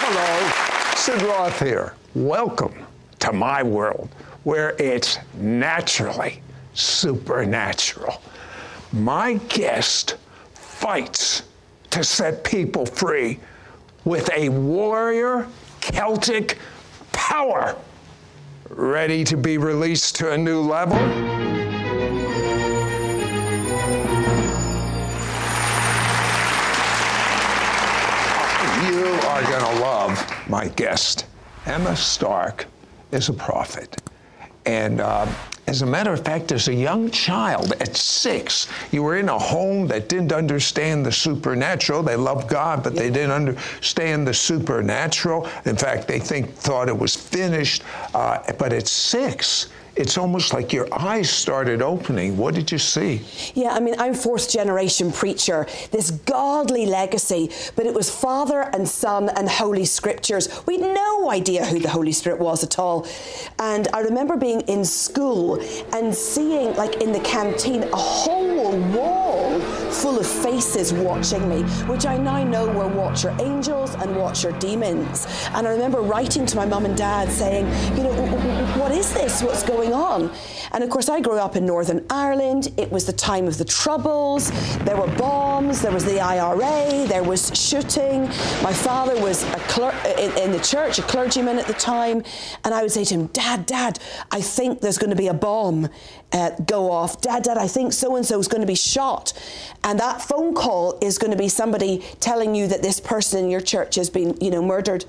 Hello, Sid Roth here. Welcome to my world, where it's naturally supernatural. My guest fights to set people free with a warrior Celtic power. Ready to be released to a new level? You are going to love my guest. Emma Stark is a prophet. And as a matter of fact, as a young child at 6, you were in a home that didn't understand the supernatural. They loved God, but they didn't understand the supernatural. In fact, they thought it was finished. But at 6, it's almost like your eyes started opening. What did you see? Yeah, I mean, I'm fourth-generation preacher, this godly legacy, but it was Father and Son and Holy Scriptures. We had no idea who the Holy Spirit was at all. And I remember being in school and seeing, like in the canteen, a whole wall full of faces watching me, which I now know were watcher angels and watcher demons. And I remember writing to my mum and dad saying, you know, what is this? What's going on? And of course, I grew up in Northern Ireland. It was the time of the Troubles. There were bombs. There was the IRA. There was shooting. My father was in the church, a clergyman at the time. And I would say to him, Dad, I think there's going to be a bomb go off. Dad, I think so-and-so is going to be shot. And that phone call is going to be somebody telling you that this person in your church has been, murdered.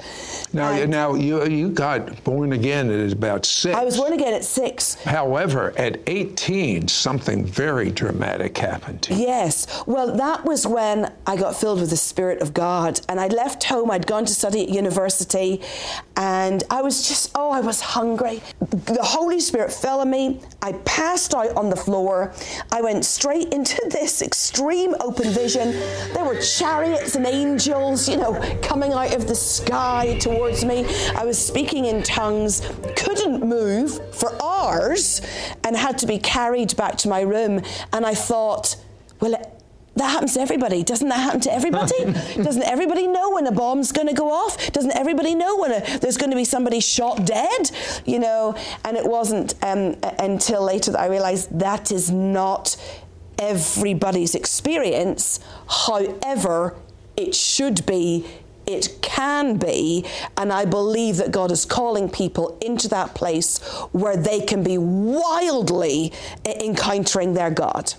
Now you got born again at about 6. I was born again at 6. However, at 18, something very dramatic happened to you. Yes. Well, that was when I got filled with the Spirit of God. And I left home. I'd gone to study at university. And I was just, I was hungry. The Holy Spirit fell on me. I passed out on the floor. I went straight into this extreme open vision. There were chariots and angels, coming out of the sky towards me. I was speaking in tongues, couldn't move for hours, and had to be carried back to my room. And I thought, well, that happens to everybody. Doesn't that happen to everybody? Doesn't everybody know when a bomb's going to go off? Doesn't everybody know when there's going to be somebody shot dead? And it wasn't until later that I realized that is not everybody's experience. However, it should be, it can be, and I believe that God is calling people into that place where they can be wildly encountering their God.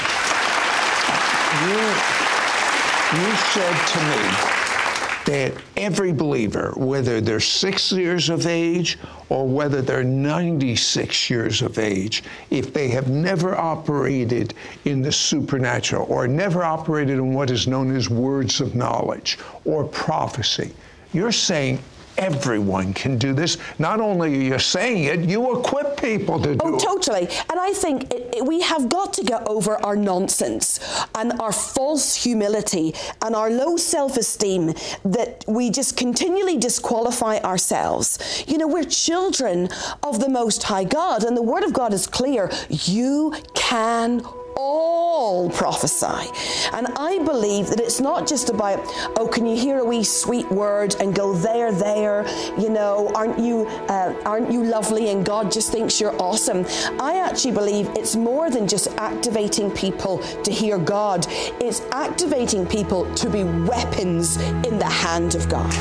You said to me that every believer, whether they're 6 years of age or whether they're 96 years of age, if they have never operated in the supernatural or never operated in what is known as words of knowledge or prophecy, you're saying everyone can do this. Not only are you saying it, you equip people to do it. Oh, totally. And I think we have got to get over our nonsense and our false humility and our low self-esteem that we just continually disqualify ourselves. We're children of the Most High God, and the Word of God is clear. You can all prophesy. And I believe that it's not just about, can you hear a wee sweet word and go there, aren't you lovely and God just thinks you're awesome. I actually believe it's more than just activating people to hear God. It's activating people to be weapons in the hand of God.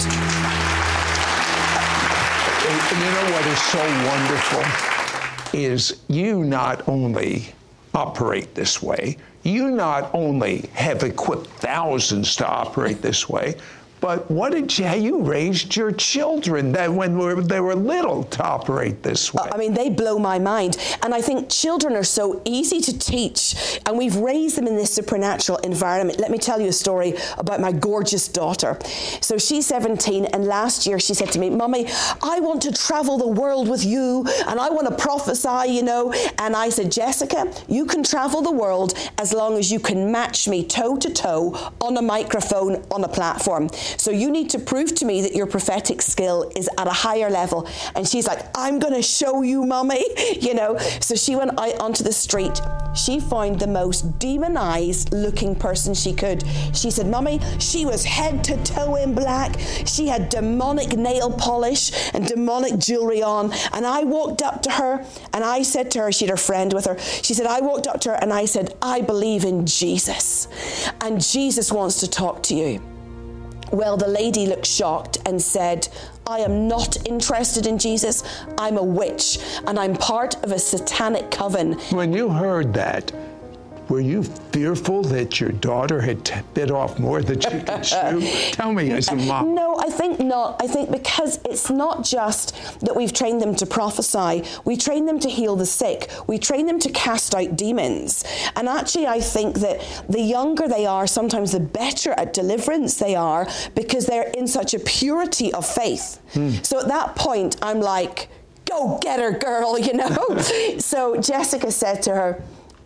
You know what is so wonderful is you not only operate this way. You not only have equipped thousands to operate this way, but how you raised your children that when they were little to operate this way. I mean, they blow my mind. And I think children are so easy to teach, and we've raised them in this supernatural environment. Let me tell you a story about my gorgeous daughter. So she's 17, and last year she said to me, Mommy, I want to travel the world with you, and I want to prophesy, And I said, Jessica, you can travel the world as long as you can match me toe to toe on a microphone on a platform. So you need to prove to me that your prophetic skill is at a higher level. And she's like, I'm going to show you, Mommy, So she went out onto the street she found the most demonized looking person she could. She said, Mummy, she was head to toe in black. She had demonic nail polish and demonic jewelry on. And I walked up to her and I said to her, she had her friend with her. She said, I walked up to her and I said, I believe in Jesus. And Jesus wants to talk to you. Well, the lady looked shocked and said, I am not interested in Jesus. I'm a witch and I'm part of a satanic coven. When you heard that, were you fearful that your daughter had bit off more than she could chew? Tell me as a mom. No, I think not. I think because it's not just that we've trained them to prophesy. We train them to heal the sick. We train them to cast out demons. And actually, I think that the younger they are, sometimes the better at deliverance they are, because they're in such a purity of faith. So at that point, I'm like, go get her, girl, you know? So Jessica said to her,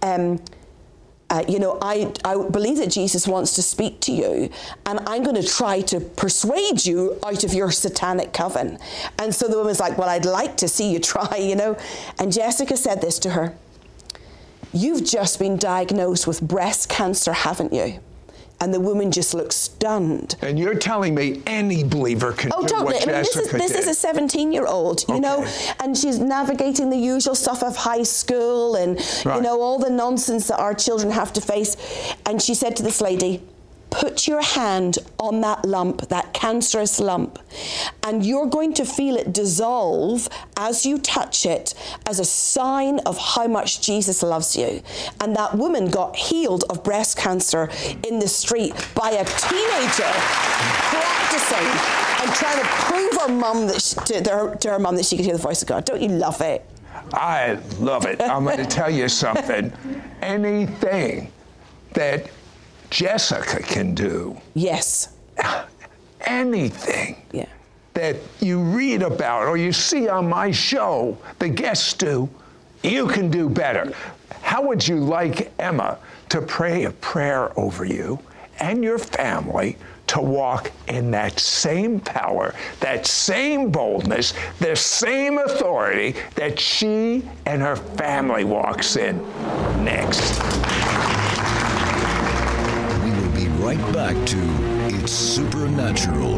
I believe that Jesus wants to speak to you, and I'm going to try to persuade you out of your satanic coven. And so the woman's like, well, I'd like to see you try, you know. And Jessica said this to her, you've just been diagnosed with breast cancer, haven't you? And the woman just looked stunned. And you're telling me any believer can do totally. what Jessica did? This is a 17-year-old, you know, and she's navigating the usual stuff of high school and, you know, all the nonsense that our children have to face. And she said to this lady, put your hand on that lump, that cancerous lump, and you're going to feel it dissolve as you touch it as a sign of how much Jesus loves you. And that woman got healed of breast cancer in the street by a teenager practicing and trying to prove her mum that to her mum that she could hear the voice of God. Don't you love it? I love it. I'm going to tell you something. Anything that Jessica can do. Yes. Anything yeah. that you read about or you see on my show, the guests do, you can do better. How would you like Emma to pray a prayer over you and your family to walk in that same power, that same boldness, the same authority that she and her family walks in next? Right back to It's Supernatural.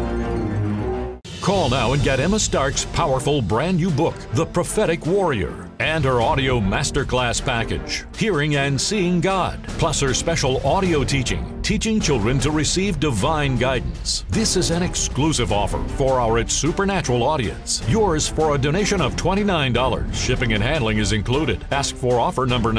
Call now and get Emma Stark's powerful brand new book, The Prophetic Warrior, and her audio masterclass package, Hearing and Seeing God, plus her special audio teaching, teaching children to receive divine guidance. This is an exclusive offer for our It's Supernatural audience. Yours for a donation of $29. Shipping and handling is included. Ask for offer number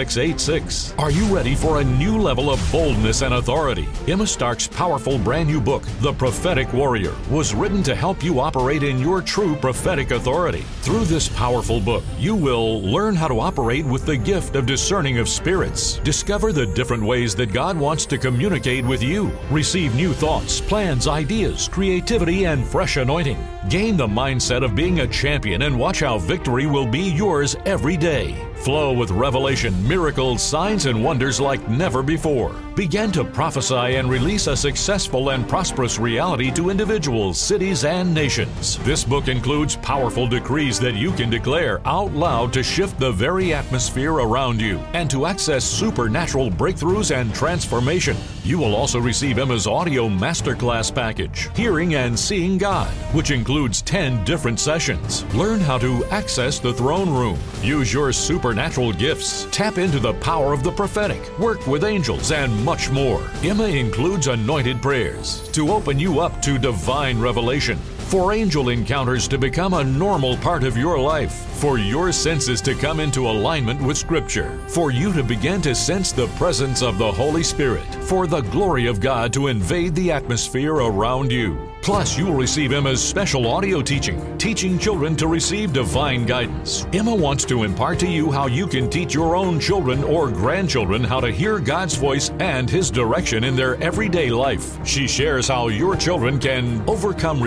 9686. Are you ready for a new level of boldness and authority? Emma Stark's powerful brand new book, The Prophetic Warrior, was written to help you operate in your true prophetic authority. Through this powerful book, you will learn how to operate with the gift of discerning of spirits, discover the different ways that God wants to communicate with you, receive new thoughts, plans, ideas, creativity, and fresh anointing. Gain the mindset of being a champion and watch how victory will be yours every day. Flow with revelation, miracles, signs, and wonders like never before. Begin to prophesy and release a successful and prosperous reality to individuals, cities, and nations. This book includes powerful decrees that you can declare out loud to shift the very atmosphere around you and to access supernatural breakthroughs and transformation. You will also receive Emma's audio masterclass package, Hearing and Seeing God, which includes 10 different sessions. Learn how to access the throne room, use your supernatural gifts, tap into the power of the prophetic, work with angels, and much more. Emma includes anointed prayers to open you up to divine revelation, for angel encounters to become a normal part of your life, for your senses to come into alignment with Scripture, for you to begin to sense the presence of the Holy Spirit, for the glory of God to invade the atmosphere around you. Plus, you will receive Emma's special audio teaching, teaching children to receive divine guidance. Emma wants to impart to you how you can teach your own children or grandchildren how to hear God's voice and His direction in their everyday life. She shares how your children can overcome rejection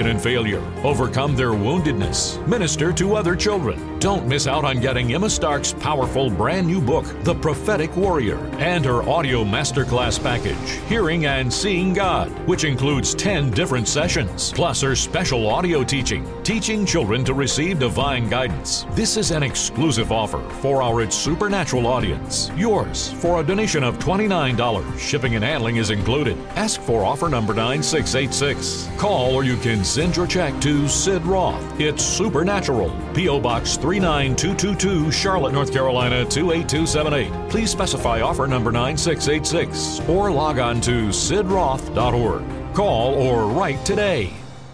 and failure, overcome their woundedness, minister to other children. Don't miss out on getting Emma Stark's powerful brand new book, The Prophetic Warrior, and her audio masterclass package, Hearing and Seeing God, which includes 10 different sessions, plus her special audio teaching, teaching children to receive divine guidance. This is an exclusive offer for our It's Supernatural audience. Yours for a donation of $29. Shipping and handling is included. Ask for offer number 9686. Call or you can send your check to Sid Roth. It's Supernatural. P.O. Box 39222, Charlotte, North Carolina 28278. Please specify offer number 9686 or log on to sidroth.org. Call or write today.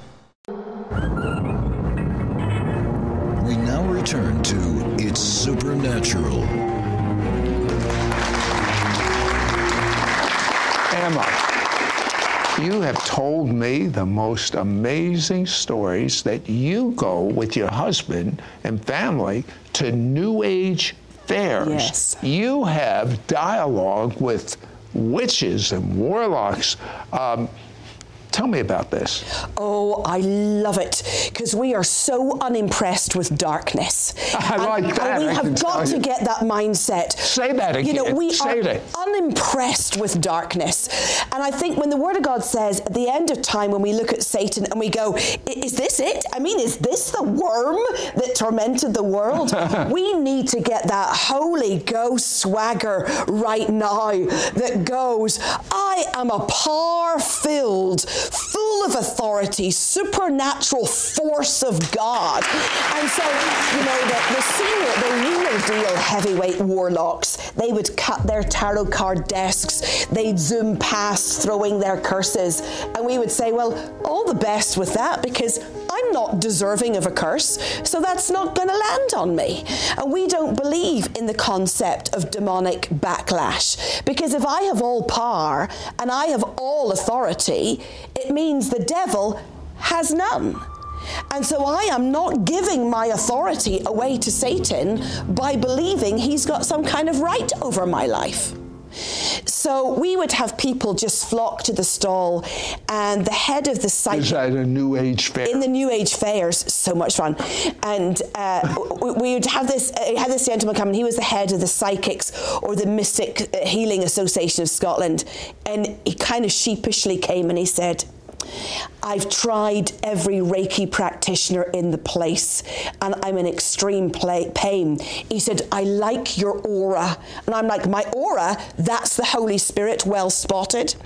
We now return to It's Supernatural. Emma, you have told me the most amazing stories that you go with your husband and family to New Age fairs. Yes. You have dialogue with witches and warlocks. Tell me about this. Oh, I love it, because we are so unimpressed with darkness. I like that. We have got to get that mindset. Say that again. You know, we Say are that. unimpressed with darkness. And I think when the Word of God says at the end of time, when we look at Satan and we go, is this it? I mean, is this the worm that tormented the world? We need to get that Holy Ghost swagger right now that goes, I am a power-filled, full of authority, supernatural force of God. And so, you know, the real deal heavyweight warlocks, they would cut their tarot card desks, they'd zoom past throwing their curses, and we would say, well, all the best with that, because I'm not deserving of a curse, so that's not going to land on me. And we don't believe in the concept of demonic backlash, because if I have all power and I have all authority, it means the devil has none. And so I am not giving my authority away to Satan by believing he's got some kind of right over my life. So we would have people just flock to the stall, and the head of the psychic... Is that a New Age fair? In the New Age fairs, so much fun. And we would have this gentleman come, and he was the head of the Psychics, or the Mystic Healing Association of Scotland. And he kind of sheepishly came and he said, I've tried every Reiki practitioner in the place, and I'm in extreme pain. He said, I like your aura. And I'm like, my aura? That's the Holy Spirit, well spotted.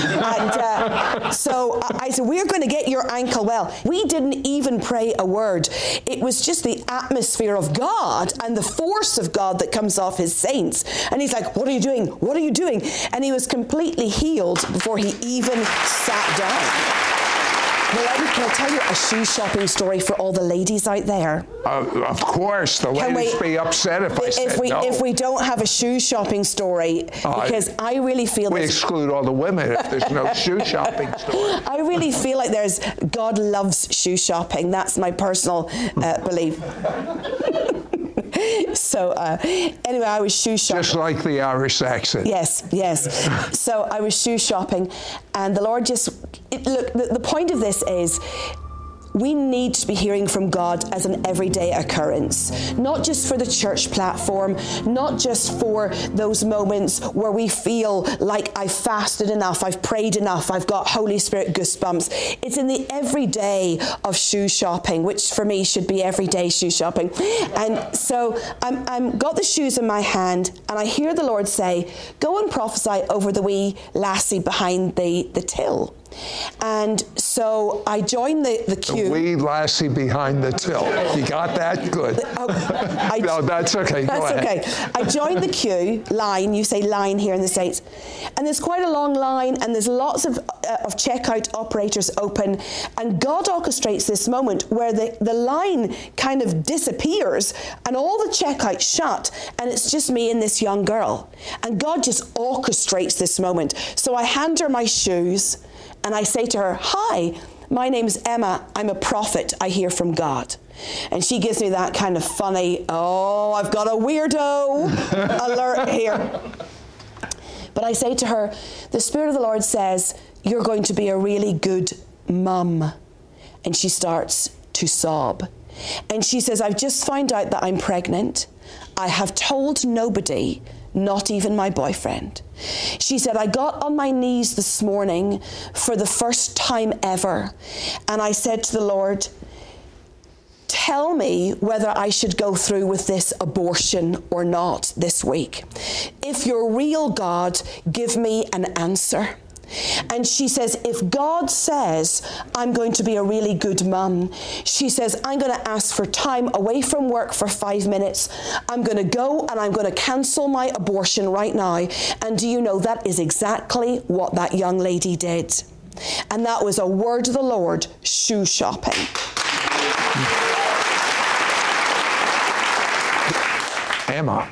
And so I said, we're going to get your ankle well. We didn't even pray a word. It was just the atmosphere of God and the force of God that comes off his saints. And he's like, what are you doing? What are you doing? And he was completely healed before he even sat down. Well, can I tell you a shoe shopping story for all the ladies out there? Of course, the ladies be upset if I said no. If we don't have a shoe shopping story, because I really feel we exclude all the women if there's no shoe shopping story. I really feel like God loves shoe shopping. That's my personal belief. So anyway, I was shoe shopping. Just like the Irish accent. Yes. So I was shoe shopping, and the Lord look, the point of this is, we need to be hearing from God as an everyday occurrence, not just for the church platform, not just for those moments where we feel like I've fasted enough, I've prayed enough, I've got Holy Spirit goosebumps. It's in the everyday of shoe shopping, which for me should be everyday shoe shopping. And so I'm got the shoes in my hand, and I hear the Lord say, go and prophesy over the wee lassie behind the till. And so I joined the queue. The wee lassie behind the till. You got that? Good. No, that's okay. Go ahead. Okay. I joined the queue line. You say line here in the States. And there's quite a long line, and there's lots of checkout operators open. And God orchestrates this moment where the line kind of disappears and all the checkouts shut, and it's just me and this young girl. And God just orchestrates this moment. So I hand her my shoes, and I say to her, hi, my name's Emma. I'm a prophet. I hear from God. And she gives me that kind of funny, oh, I've got a weirdo alert here. But I say to her, the Spirit of the Lord says, you're going to be a really good mum. and she starts to sob. And she says, I've just found out that I'm pregnant. I have told nobody, not even my boyfriend. She said, I got on my knees this morning for the first time ever, and I said to the Lord, tell me whether I should go through with this abortion or not this week. If you're real, God, give me an answer. And she says, if God says I'm going to be a really good mum, she says, I'm going to ask for time away from work for 5 minutes. I'm going to go and I'm going to cancel my abortion right now. And do you know, that is exactly what that young lady did. And that was a word of the Lord, shoe shopping. Emma,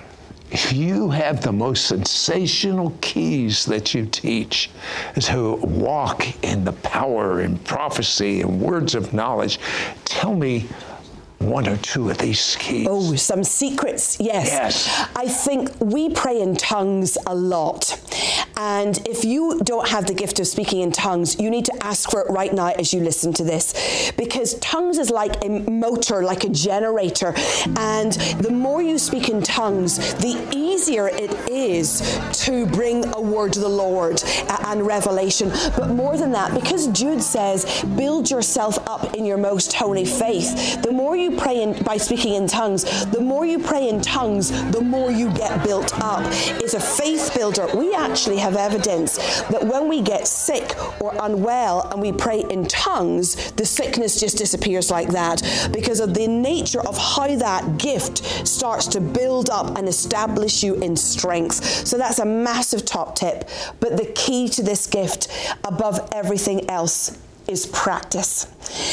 you have the most sensational keys that you teach to walk in the power and prophecy and words of knowledge. Tell me one or two of these keys. Oh, some secrets, yes. I think we pray in tongues a lot. And if you don't have the gift of speaking in tongues, you need to ask for it right now as you listen to this. Because tongues is like a motor, like a generator. And the more you speak in tongues, the easier it is to bring a word to the Lord and revelation. But more than that, because Jude says, build yourself up in your most holy faith, the more you pray by speaking in tongues, the more you pray in tongues, the more you get built up. It's a faith builder. We actually have evidence that when we get sick or unwell and we pray in tongues, the sickness just disappears like that, because of the nature of how that gift starts to build up and establish you in strength. So that's a massive top tip. But the key to this gift, above everything else, is practice.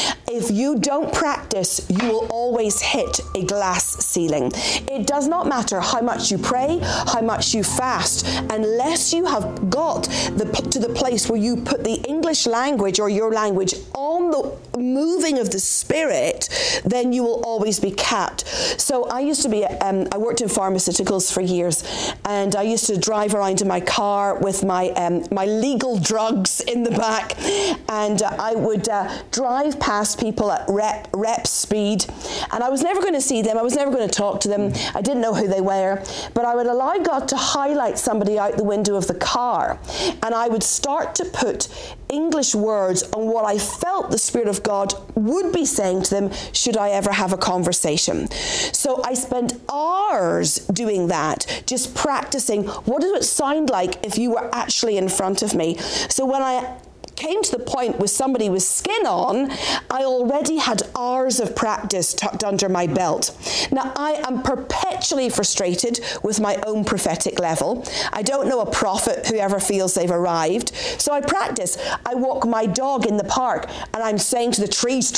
If you don't practice, you will always hit a glass ceiling. It does not matter how much you pray, how much you fast, unless you have got to the place where you put the English language or your language on the moving of the Spirit, then you will always be capped. So I used to be, I worked in pharmaceuticals for years, and I used to drive around in my car with my my legal drugs in the back, and I would drive past people at rep speed, and I was never going to see them. I was never going to talk to them. I didn't know who they were, but I would allow God to highlight somebody out the window of the car, and I would start to put English words on what I felt the Spirit of God would be saying to them should I ever have a conversation. So I spent hours doing that, just practicing what does it sound like if you were actually in front of me. So when I came to the point with somebody with skin on, I already had hours of practice tucked under my belt. Now, I am perpetually frustrated with my own prophetic level. I don't know a prophet who ever feels they've arrived. So I practice. I walk my dog in the park and I'm saying to the trees,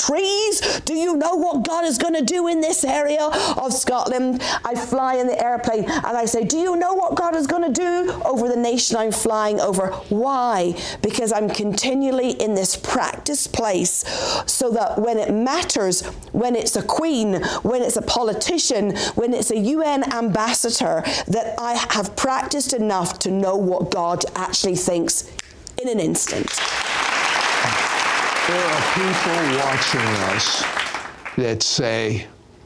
do you know what God is going to do in this area of Scotland? I fly in the airplane and I say, do you know what God is going to do over the nation I'm flying over? Why? Because I'm continually in this practice place, so that when it matters, when it's a queen, when it's a politician, when it's a UN ambassador, that I have practiced enough to know what God actually thinks in an instant. There are people watching us that say,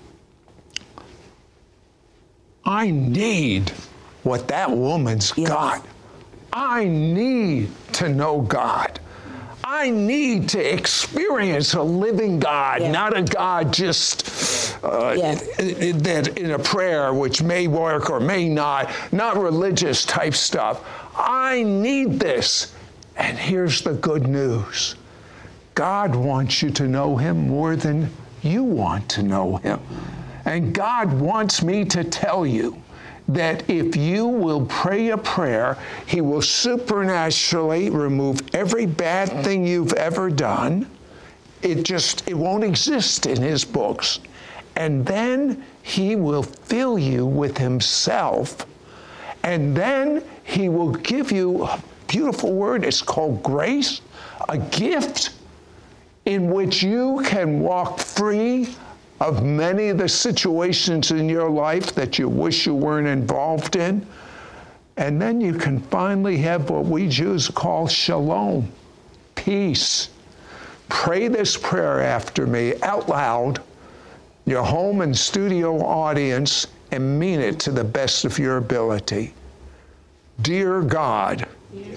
I need what that woman's got. I need to know God. I need to experience a living God, not a God just that in a prayer, which may work or may not religious type stuff. I need this. And here's the good news. God wants you to know him more than you want to know him. And God wants me to tell you that if you will pray a prayer, he will supernaturally remove every bad thing you've ever done. It won't exist in his books. And then he will fill you with himself. And then he will give you a beautiful word. It's called grace, a gift in which you can walk free of many of the situations in your life that you wish you weren't involved in. And then you can finally have what we Jews call shalom, peace. Pray this prayer after me out loud, your home and studio audience, and mean it to the best of your ability. Dear God,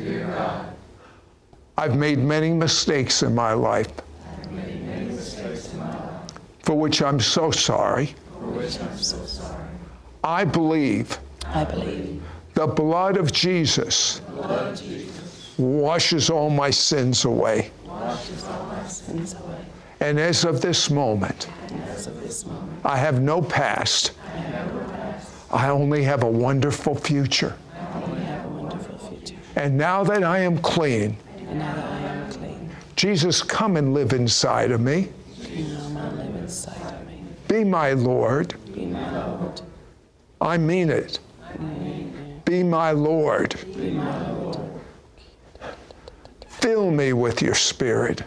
I've made many mistakes in my life, for which I'm so sorry. I believe the blood of Jesus washes all my sins away. And as of this moment, I have no past. I only have a wonderful future. And now that I am clean, Jesus, come and live inside of me. Be my Lord. I mean it. Be my Lord. Fill me with your Spirit.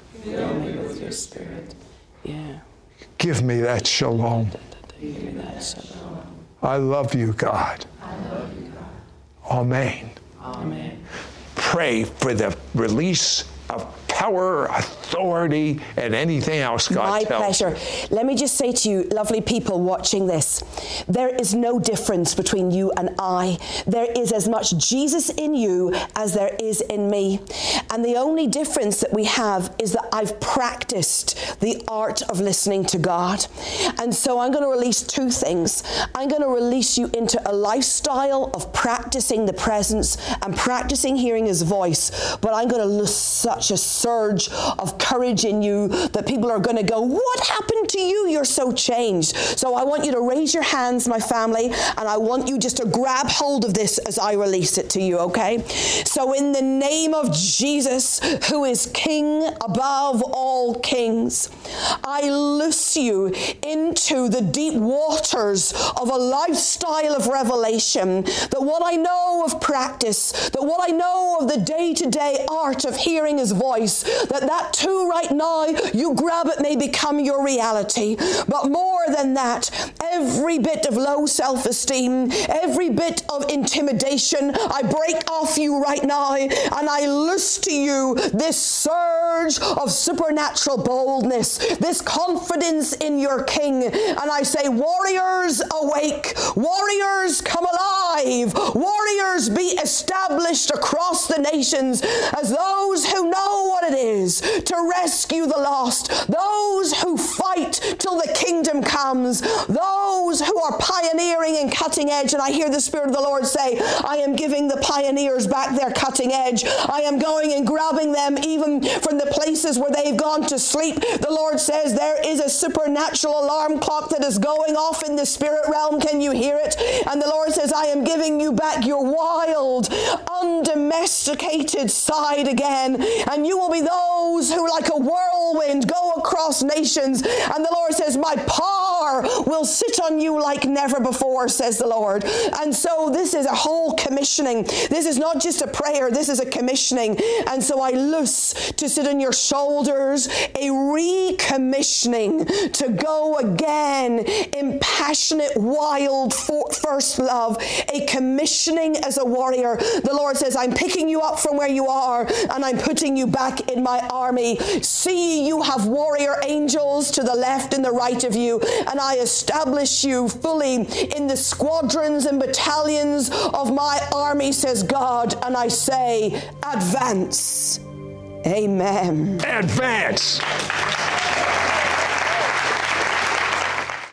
Give me that shalom. I love you, God. Amen. Pray for the release of power, authority, and anything else God tells. My pleasure. Let me just say to you, lovely people watching this, there is no difference between you and I. There is as much Jesus in you as there is in me. And the only difference that we have is that I've practiced the art of listening to God. And so I'm going to release two things. I'm going to release you into a lifestyle of practicing the presence and practicing hearing His voice. But I'm going to lose such a surge of courage in you that people are going to go, what happened to you? You're so changed. So I want you to raise your hands, my family, and I want you just to grab hold of this as I release it to you, okay? So in the name of Jesus, who is King above all kings, I loose you into the deep waters of a lifestyle of revelation, that what I know of practice, that what I know of the day-to-day art of hearing His voice, that too right now, you grab it, may become your reality. But more than that, every bit of low self-esteem, every bit of intimidation, I break off you right now, and I loose to you this surge of supernatural boldness, this confidence in your King. And I say, warriors, awake. Warriors, come alive. Warriors, be established across the nations as those who know what it is to rescue the lost, those who fight till the kingdom comes, those who are pioneering and cutting edge. And I hear the Spirit of the Lord say, I am giving the pioneers back their cutting edge. I am going and grabbing them even from the places where they've gone to sleep. The Lord says there is a supernatural alarm clock that is going off in the spirit realm. Can you hear it? And the Lord says, I am giving you back your wild, undomesticated side again. And you will be those who, like a whirlwind, go across nations. And the Lord says, my power will sit on you like never before, says the Lord. And so this is a whole commissioning. This is not just a prayer. This is a commissioning. And so I loose to sit on your shoulders a recommissioning to go again in passionate, wild first love, a commissioning as a warrior. The Lord says, I'm picking you up from where you are and I'm putting you back in my army. See, you have warrior angels to the left and the right of you, and I establish you fully in the squadrons and battalions of my army, says God. And I say, advance. Amen. Advance.